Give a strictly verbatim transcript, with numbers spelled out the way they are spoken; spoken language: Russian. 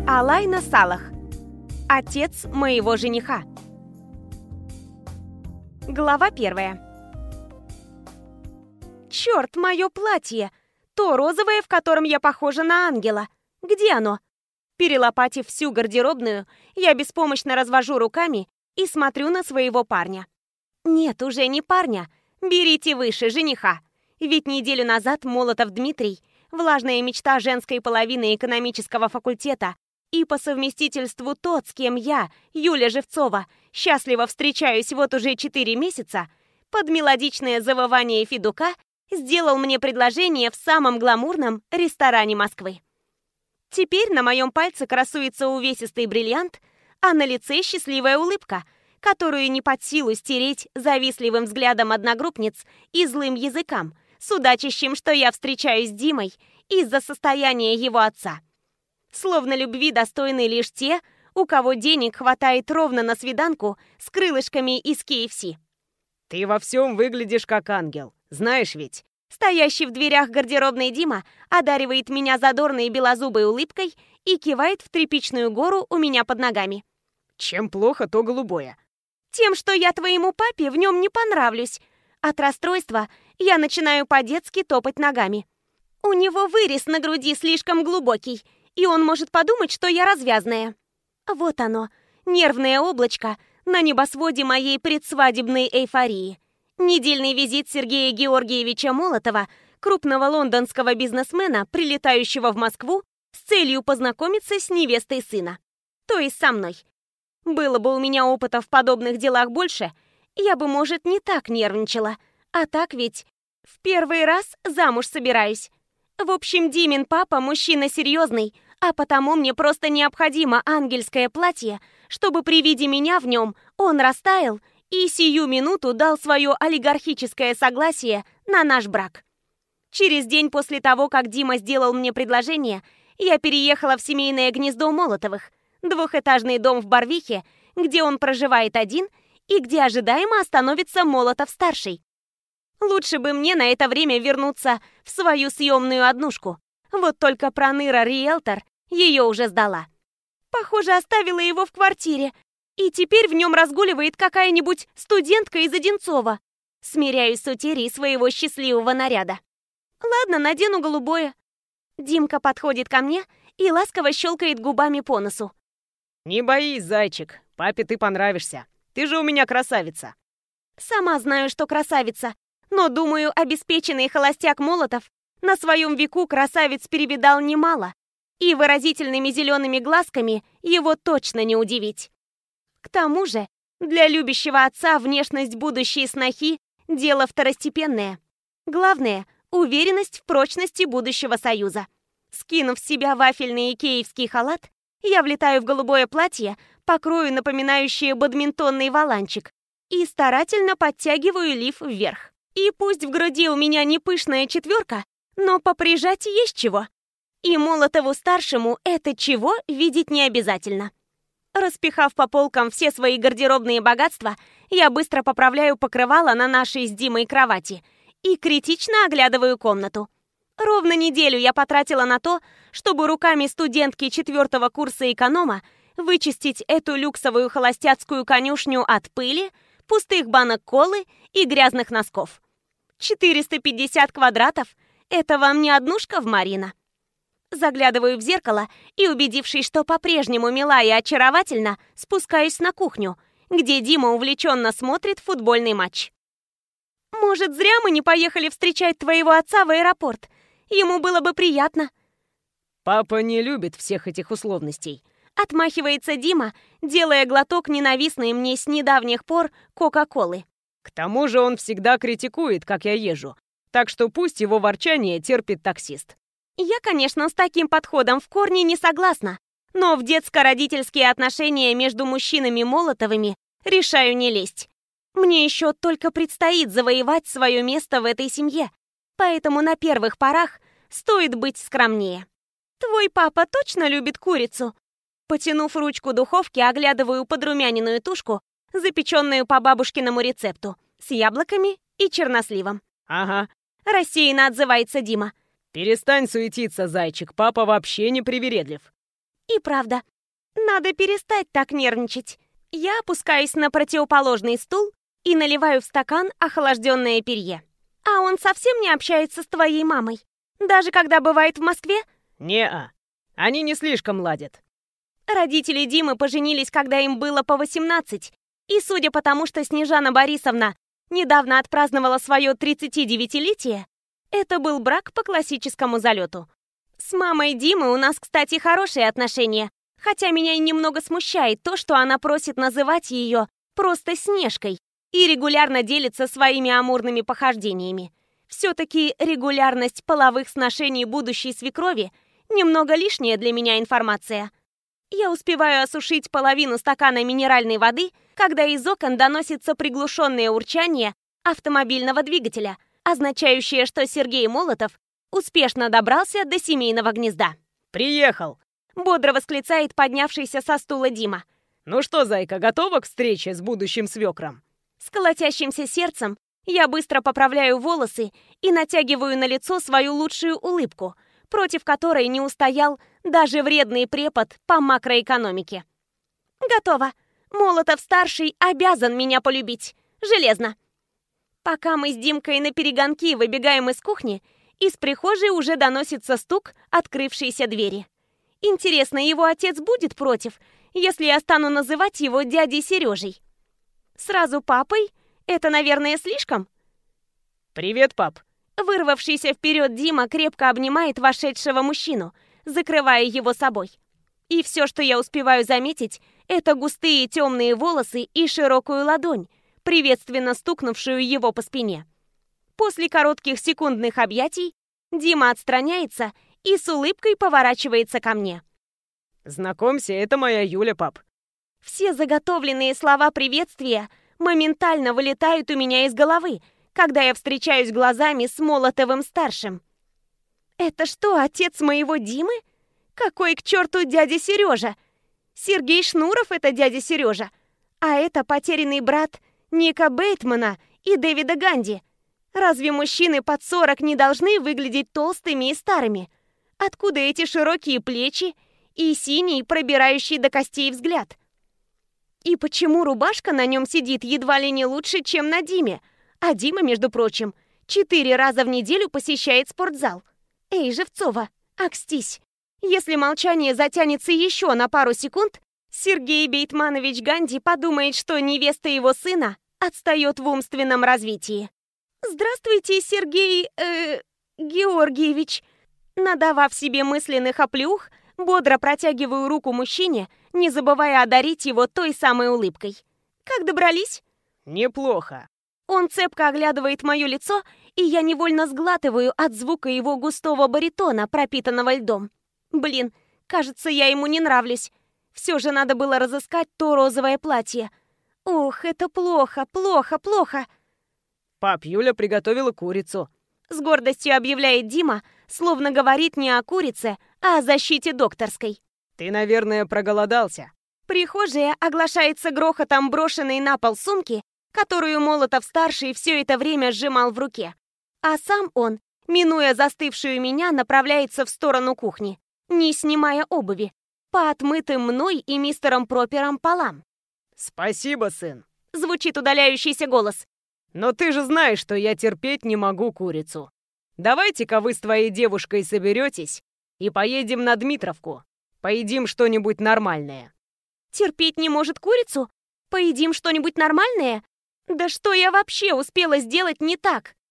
Алайна Салах. Отец моего жениха. Глава первая. Черт, мое платье! То розовое, в котором я похожа на ангела. Где оно? Перелопатив всю гардеробную, я беспомощно развожу руками и смотрю на своего парня. Нет, уже не парня. Берите выше, жениха. Ведь неделю назад Молотов Дмитрий, влажная мечта женской половины экономического факультета, и по совместительству тот, с кем я, Юля Живцова, счастливо встречаюсь вот уже четыре месяца, под мелодичное завывание Федука сделал мне предложение в самом гламурном ресторане Москвы. Теперь на моем пальце красуется увесистый бриллиант, а на лице счастливая улыбка, которую не под силу стереть завистливым взглядом одногруппниц и злым языкам, судачащим, что я встречаюсь с Димой из-за состояния его отца. Словно любви достойны лишь те, у кого денег хватает ровно на свиданку с крылышками из кей эф си. Ты во всем выглядишь как ангел, знаешь ведь? Стоящий в дверях гардеробной Дима одаривает меня задорной белозубой улыбкой и кивает в тряпичную гору у меня под ногами. Чем плохо, то голубое. Тем, что я твоему папе в нем не понравлюсь. От расстройства я начинаю по-детски топать ногами. У него вырез на груди слишком глубокий, и он может подумать, что я развязная. Вот оно, нервное облачко на небосводе моей предсвадебной эйфории. Недельный визит Сергея Георгиевича Молотова, крупного лондонского бизнесмена, прилетающего в Москву с целью познакомиться с невестой сына. То есть со мной. Было бы у меня опыта в подобных делах больше, я бы, может, не так нервничала. А так ведь в первый раз замуж собираюсь. В общем, Димин папа мужчина серьезный, а потому мне просто необходимо ангельское платье, чтобы при виде меня в нем он растаял и сию минуту дал свое олигархическое согласие на наш брак. Через день после того, как Дима сделал мне предложение, я переехала в семейное гнездо Молотовых, двухэтажный дом в Барвихе, где он проживает один и где ожидаемо остановится Молотов-старший. Лучше бы мне на это время вернуться в свою съемную однушку. Вот только проныра-риэлтор ее уже сдала. Похоже, оставила его в квартире. И теперь в нем разгуливает какая-нибудь студентка из Одинцова. Смиряюсь с утерей своего счастливого наряда. Ладно, надену голубое. Димка подходит ко мне и ласково щелкает губами по носу. Не боись, зайчик, папе ты понравишься. Ты же у меня красавица. Сама знаю, что красавица. Но, думаю, обеспеченный холостяк Молотов на своем веку красавиц перевидал немало. И выразительными зелеными глазками его точно не удивить. К тому же, для любящего отца внешность будущей снохи – дело второстепенное. Главное – уверенность в прочности будущего союза. Скинув с себя вафельный икеевский халат, я влетаю в голубое платье, по крою напоминающее бадминтонный воланчик, и старательно подтягиваю лиф вверх. И пусть в груди у меня не пышная четверка, но поприжать есть чего. И Молотову-старшему это чего видеть не обязательно. Распихав по полкам все свои гардеробные богатства, я быстро поправляю покрывало на нашей с Димой кровати и критично оглядываю комнату. Ровно неделю я потратила на то, чтобы руками студентки четвертого курса эконома вычистить эту люксовую холостяцкую конюшню от пыли, пустых банок колы и грязных носков. четыреста пятьдесят квадратов – это вам не однушка в Марина. Заглядываю в зеркало и, убедившись, что по-прежнему мила и очаровательна, спускаюсь на кухню, где Дима увлеченно смотрит футбольный матч. «Может, зря мы не поехали встречать твоего отца в аэропорт? Ему было бы приятно». «Папа не любит всех этих условностей», — отмахивается Дима, делая глоток ненавистной мне с недавних пор Кока-Колы. «К тому же он всегда критикует, как я езжу, так что пусть его ворчание терпит таксист». Я, конечно, с таким подходом в корне не согласна, но в детско-родительские отношения между мужчинами Молотовыми решаю не лезть. Мне еще только предстоит завоевать свое место в этой семье, поэтому на первых порах стоит быть скромнее. «Твой папа точно любит курицу?» Потянув ручку духовки, оглядываю подрумяненную тушку, запеченную по бабушкиному рецепту, с яблоками и черносливом. «Ага», — рассеянно отзывается Дима. «Перестань суетиться, зайчик, папа вообще не привередлив». И правда, надо перестать так нервничать. Я опускаюсь на противоположный стул и наливаю в стакан охлажденное перье. А он совсем не общается с твоей мамой? Даже когда бывает в Москве? Не-а. Они не слишком ладят. Родители Димы поженились, когда им было по восемнадцать. И судя по тому, что Снежана Борисовна недавно отпраздновала свое тридцатидевятилетие, это был брак по классическому залету. С мамой Димы у нас, кстати, хорошие отношения, хотя меня и немного смущает то, что она просит называть ее просто Снежкой и регулярно делится своими амурными похождениями. Все-таки регулярность половых сношений будущей свекрови немного лишняя для меня информация. Я успеваю осушить половину стакана минеральной воды, когда из окон доносится приглушенное урчание автомобильного двигателя, означающее, что Сергей Молотов успешно добрался до семейного гнезда. «Приехал!» — бодро восклицает поднявшийся со стула Дима. «Ну что, зайка, готова к встрече с будущим свекром?» С колотящимся сердцем я быстро поправляю волосы и натягиваю на лицо свою лучшую улыбку, против которой не устоял даже вредный препод по макроэкономике. «Готово. Молотов-старший обязан меня полюбить. Железно». Пока мы с Димкой наперегонки выбегаем из кухни, из прихожей уже доносится стук открывшейся двери. Интересно, его отец будет против, если я стану называть его дядей Сережей? Сразу папой? Это, наверное, слишком? «Привет, пап!» Вырвавшийся вперед Дима крепко обнимает вошедшего мужчину, закрывая его собой. И все, что я успеваю заметить, это густые темные волосы и широкую ладонь, приветственно стукнувшую его по спине. После коротких секундных объятий Дима отстраняется и с улыбкой поворачивается ко мне. «Знакомься, это моя Юля, пап». Все заготовленные слова приветствия моментально вылетают у меня из головы, когда я встречаюсь глазами с Молотовым-старшим. «Это что, отец моего Димы? Какой к черту дядя Сережа? Сергей Шнуров — это дядя Сережа, а это потерянный брат Ника Бейтмана и Дэвида Ганди. Разве мужчины под сорок не должны выглядеть толстыми и старыми? Откуда эти широкие плечи и синий, пробирающий до костей взгляд? И почему рубашка на нем сидит едва ли не лучше, чем на Диме? А Дима, между прочим, четыре раза в неделю посещает спортзал. Эй, Живцова, акстись. Если молчание затянется еще на пару секунд, Сергей Бейтманович Ганди подумает, что невеста его сына отстает в умственном развитии. «Здравствуйте, Сергей... Э, Георгиевич!» Надавав себе мысленных оплеух, бодро протягиваю руку мужчине, не забывая одарить его той самой улыбкой. «Как добрались?» «Неплохо». Он цепко оглядывает мое лицо, и я невольно сглатываю от звука его густого баритона, пропитанного льдом. Блин, кажется, я ему не нравлюсь. Все же надо было разыскать то розовое платье. Ох, это плохо, плохо, плохо. «Пап, Юля приготовила курицу», — с гордостью объявляет Дима, словно говорит не о курице, а о защите докторской. «Ты, наверное, проголодался». Прихожая оглашается грохотом брошенной на пол сумки, которую Молотов-старший все это время сжимал в руке. А сам он, минуя застывшую меня, направляется в сторону кухни, не снимая обуви, по отмытым мной и мистером Пропером полам. «Спасибо, сын», — звучит удаляющийся голос. «Но ты же знаешь, что я терпеть не могу курицу. Давайте-ка вы с твоей девушкой соберетесь и поедем на Дмитровку. Поедим что-нибудь нормальное». «Терпеть не может курицу? Поедим что-нибудь нормальное? Да что я вообще успела сделать не так?»